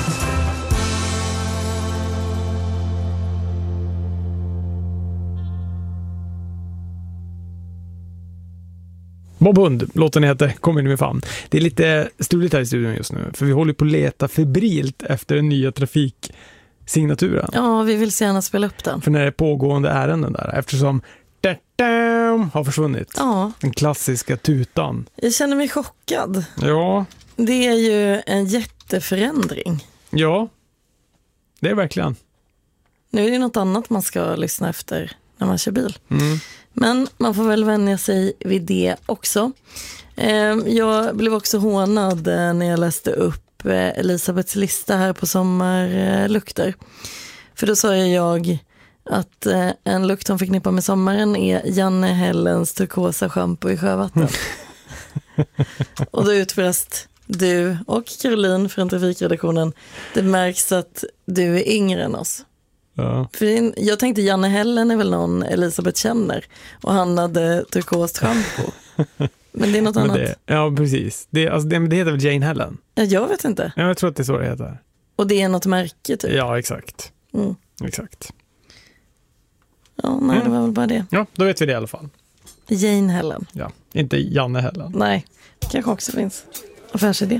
Bob Hund, låten heter Kom in i min famn. Det är lite struligt här i studion just nu, för vi håller på att leta febrilt efter den nya trafiksignaturen. Ja, vi vill gärna spela upp den. För när det är pågående ärenden där, eftersom da-dam har försvunnit. Ja. Den klassiska tutan. Jag känner mig chockad. Ja. Det är ju en jätteförändring. Ja, det är verkligen. Nu är det något annat man ska lyssna efter när man kör bil. Mm. Men man får väl vänja sig vid det också. Jag blev också hånad när jag läste upp Elisabeths lista här på sommarlukter. För då sa jag att en lukt som förknippar med sommaren är Janne Hellens turkosa shampoo i sjövatten. Och då utbrast du och Caroline från trafikredaktionen, det märks att du är yngre än oss. Ja. För jag tänkte Janne Hellen är väl någon Elisabeth känner och han hade turkost shampoo. Men det är något Men annat. det, ja, precis. Det, alltså, det, det heter väl Jane Helen? Ja, jag vet inte. Ja, jag tror att det är så det heter. Och det är något märke typ? Ja, exakt. Mm. Exakt. Ja, nej, det var väl bara det. Ja, då vet vi det i alla fall. Jane Helen. Ja, inte Janne Helen. Nej, det kanske också finns affärsidé.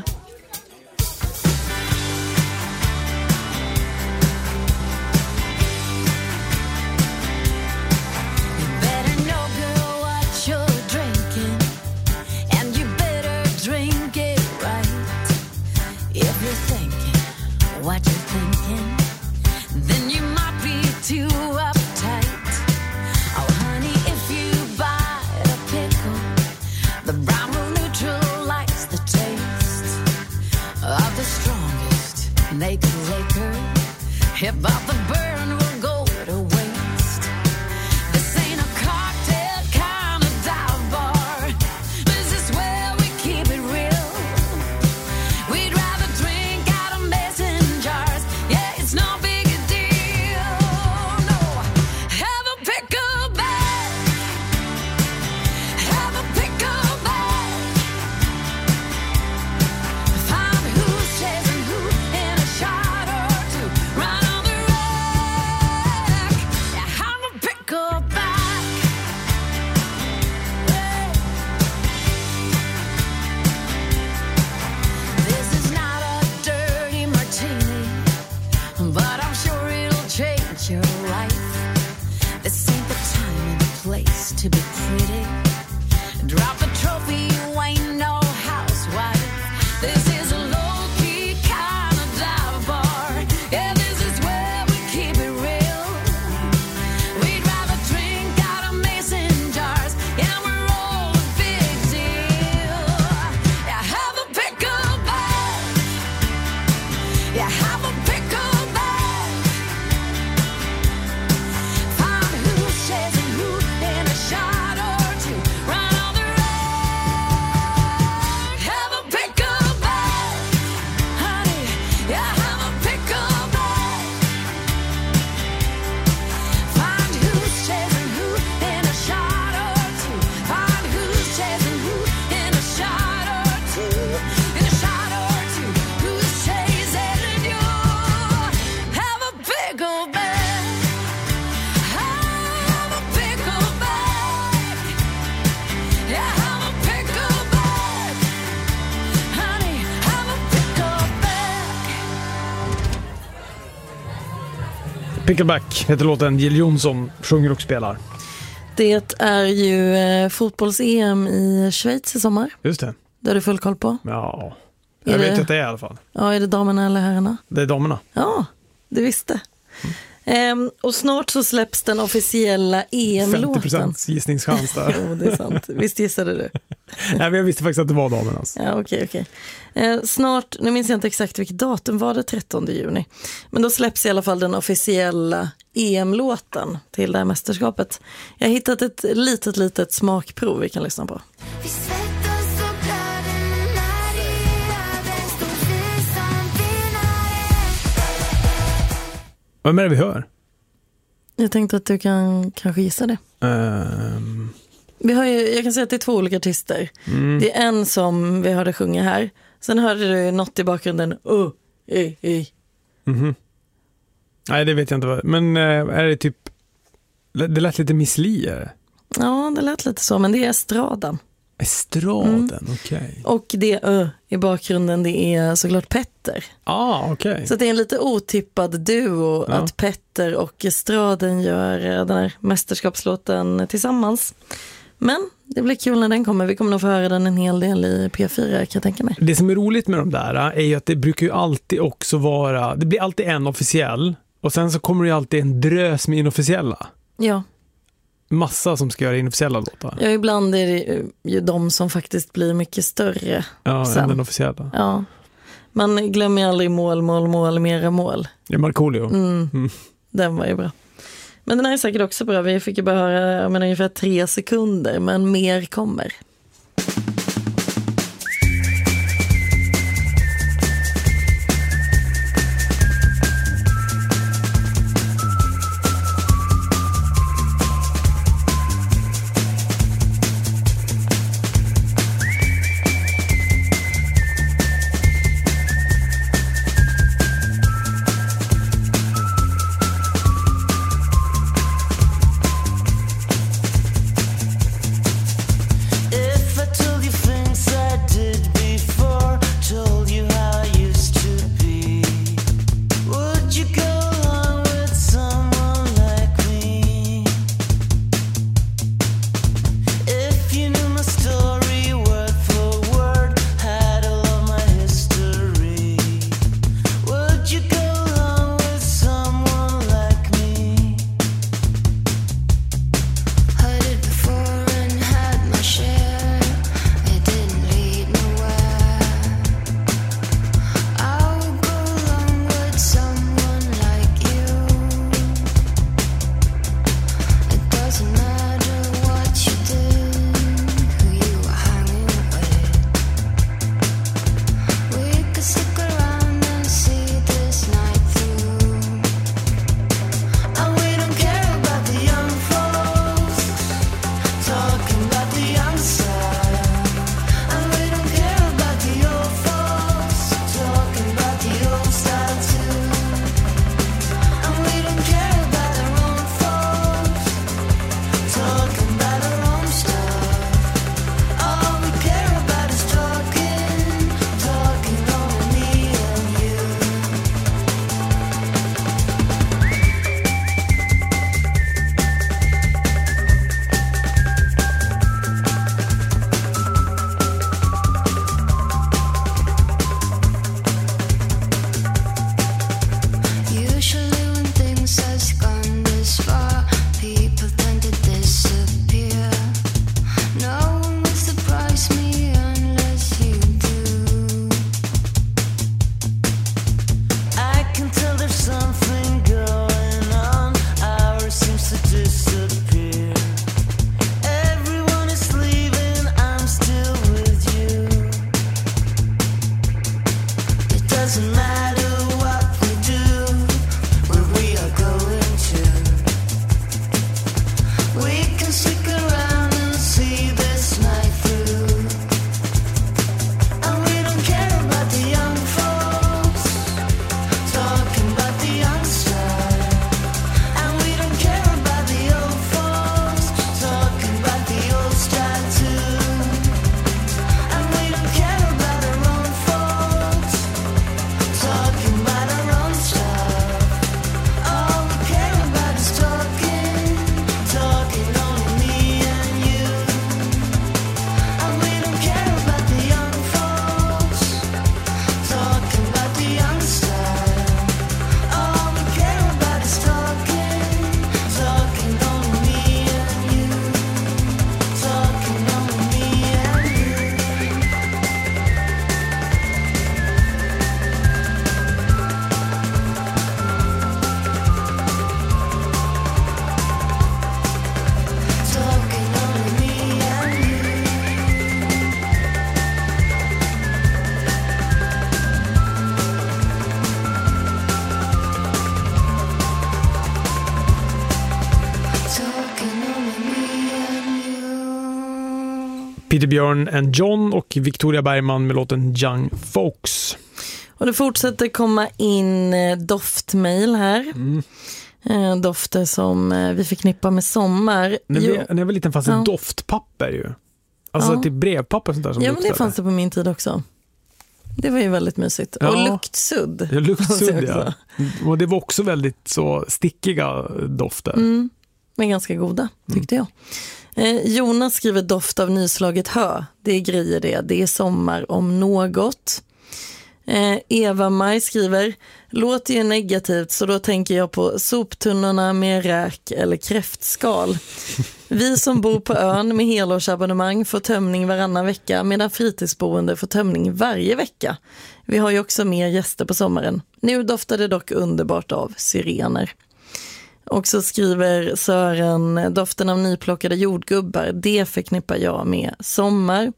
What you thinking? Then you might be too uptight. Oh, honey, if you bite a pickle, the brine will neutralize the taste of the strongest naked liquor. About the burn will go to waste. This ain't a cocktail kind of dive bar. This is where we keep it real. We'd rather drink out of mason jars. Yeah, it's no big deal. No, have a pickle bag. Have a pickle bag. Find who's chasing who in a shot or two. Run on the rack. Yeah, have a pickle bag. This is not a dirty martini, but I'm sure it'll change your life. This ain't the time and the place to be pretty. Drop the trophy, you ain't no housewife. This is a low-key kind of dive bar. Yeah, this is where we keep it real. We'd rather drink out of mason jars. Yeah, we're all a big deal. Yeah, have a pickle bag. Yeah, have a pickle bag. Find who's chasing who in a shot or two. Run on the rack. Have a pickle bag, honey. Yeah, have a pickle bag. Find who's chasing who in a shot or two. Find who's chasing who in a shot or two. In a shot or two. Who's chasing you? Have a pickle bag. Have a pickle bag. Yeah, have a pickle bag. Honey, have a pickle bag. Pickleback heter låten. Jill Johnson sjunger och spelar. Det är ju eh, fotbolls-E M i Schweiz i sommar. Just det. Det har du full koll på. Ja, Är jag det- vet att det är i alla fall. Ja, är det damerna eller herrarna? Det är damerna. Ja, du visste. Ehm, och snart så släpps den officiella E femtio M-låten. procent gissningschans där. Jo, det är sant. Visst gissade du? Nej, men jag visste faktiskt att det var damernas. Ja, okej, okej. Eh, snart, nu minns jag inte exakt vilket datum, var det trettonde juni. Men då släpps i alla fall den officiella E M-låten till det här mästerskapet. Jag har hittat ett litet, litet smakprov vi kan lyssna på. Vi svettas och blöder när det är över. Storfri som vinnare. Vem är det vi hör? Jag tänkte att du kan kanske gissa det. Um, Vi har ju, jag kan säga att det är två olika artister. mm. Det är en som vi hörde sjunga här. Sen hörde du något i bakgrunden. Oh, eh, eh. Mhm. Nej, det vet jag inte vad. Men eh, är det typ... Det lät lite Miss Li, är det? Ja, det lät lite så, men det är estradan. Estraden, Mm. okej. Och det ö i bakgrunden, det är såklart Petter. Ah, okej. Så det är en lite otippad duo Ja. att Petter och estraden gör eh, den här mästerskapslåten tillsammans. Men det blir kul när den kommer. Vi kommer nog få höra den en hel del i P fyra, kan jag tänka mig. Det som är roligt med de där är ju att det brukar ju alltid också vara... Det blir alltid en officiell Och sen så kommer det ju alltid en drös med inofficiella. Ja. Massa som ska göra inofficiella låtar. Ja, ibland är det ju de som faktiskt blir mycket större. Ja, sen. än den officiella. Ja. Man glömmer ju aldrig mål, mål, mål, mera mål. Ja, Markoolio. Mm. Mm. Den var ju bra. Men den här är säkert också bra. Vi fick ju bara höra men, ungefär tre sekunder, men mer kommer. Peter Björn and John och Victoria Bergman med låten Young Folks. Och det fortsätter komma in doftmail här. Mm. Dofter som vi förknippar med sommar. När, vi, när jag var liten fanns det ja. doftpapper ju. Alltså ja. till brevpapper och sånt där som ja, luktade. Men det fanns det på min tid också. Det var ju väldigt mysigt. Ja. Och luktsudd. Ja, luktsudd, ja. Och det var också väldigt så stickiga dofter. Mm. Men ganska goda, tyckte mm. jag. Eh, Jonas skriver doft av nyslaget hö. Det är grejer det. Det är sommar om något. Eh, Eva-Maj skriver, låter ju negativt så då tänker jag på soptunnorna med räk eller kräftskal. Vi som bor på ön med helårsabonnemang får tömning varannan vecka medan fritidsboende får tömning varje vecka. Vi har ju också mer gäster på sommaren. Nu doftar det dock underbart av syrener. Och så skriver Sören, doften av nyplockade jordgubbar, det förknippar jag med sommar.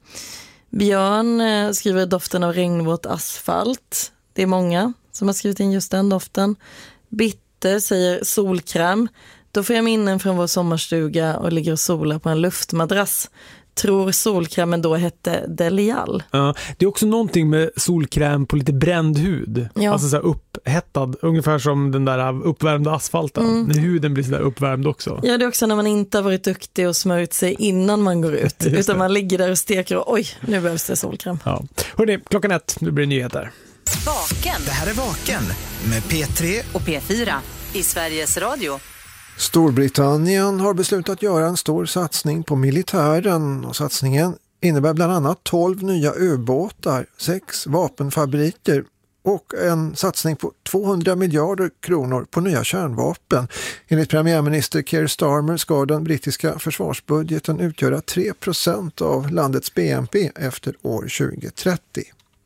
Björn skriver doften av regnvåt asfalt. Det är många som har skrivit in just den doften. Bitter säger solkräm. Då får jag minnen från vår sommarstuga och ligger och solar på en luftmadrass. Tror solkrämen då hette Delial. Ja, det är också någonting med solkräm på lite bränd hud. Ja. Alltså så här upphettad, ungefär som den där uppvärmda asfalten. Mm. När huden blir så där uppvärmd också. Ja, det är också när man inte har varit duktig och smörjt sig innan man går ut. Utan man ligger där och steker och oj, nu behövs det solkräm. Ja. Hörrni, klockan ett, nu blir det nyheter. Vaken. Det här är Vaken med P tre och P fyra i Sveriges Radio. Storbritannien har beslutat göra en stor satsning på militären och satsningen innebär bland annat tolv nya ubåtar, sex vapenfabriker och en satsning på tvåhundra miljarder kronor på nya kärnvapen. Enligt premiärminister Keir Starmer ska den brittiska försvarsbudgeten utgöra tre procent av landets B N P efter år tjugo trettio.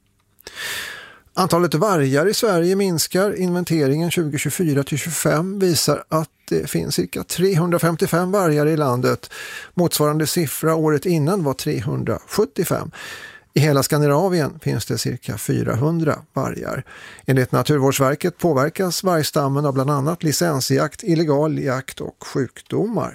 Antalet vargar i Sverige minskar. Inventeringen tjugo tjugofyra till tjugofem visar att det finns cirka trehundrafemtiofem vargar i landet. Motsvarande siffra året innan var trehundrasjuttiofem. I hela Skandinavien finns det cirka fyrahundra vargar. Enligt Naturvårdsverket påverkas vargstammen av bland annat licensjakt, illegal jakt och sjukdomar.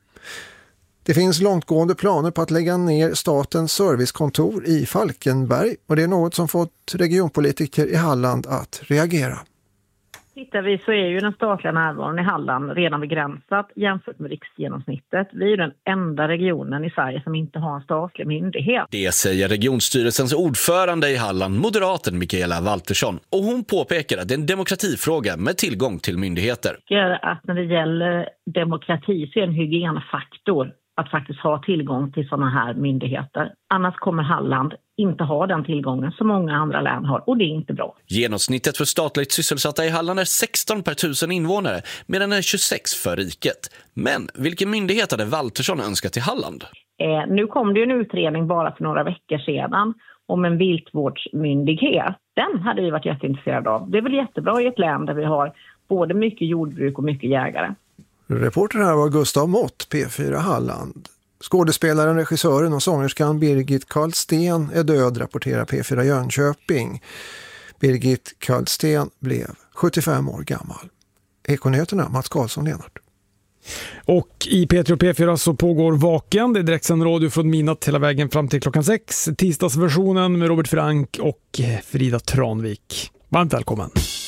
Det finns långtgående planer på att lägga ner statens servicekontor i Falkenberg och det är något som fått regionpolitiker i Halland att reagera. Tittar vi så är ju den statliga närvaron i Halland redan begränsat jämfört med riksgenomsnittet. Vi är den enda regionen i Sverige som inte har en statlig myndighet. Det säger regionstyrelsens ordförande i Halland, moderaten Mikaela Waltersson. Och hon påpekar att det är en demokratifråga med tillgång till myndigheter. Att när det gäller demokrati så är en hygienfaktor att faktiskt ha tillgång till sådana här myndigheter. Annars kommer Halland inte ha den tillgången som många andra län har och det är inte bra. Genomsnittet för statligt sysselsatta i Halland är sexton per tusen invånare medan det är tjugosex för riket. Men vilken myndighet hade Waltersson önskat till Halland? Eh, nu kom det ju en utredning bara för några veckor sedan om en viltvårdsmyndighet. Den hade vi varit jätteintresserade av. Det är väl jättebra i ett län där vi har både mycket jordbruk och mycket jägare. Reporter här var Gustav Mott, P fyra Halland. Skådespelaren, regissören och sångerskan Birgit Karlsten är död, rapporterar P fyra Jönköping. Birgit Karlsten blev sjuttiofem år gammal. Ekonyheterna, Mats Karlsson, Lenart. Och i P tre och P fyra så pågår Vaken. Det är direktsänd radio från midnatt hela vägen fram till klockan sex. Tisdagsversionen med Robert Frank och Frida Tranvik. Varmt välkommen.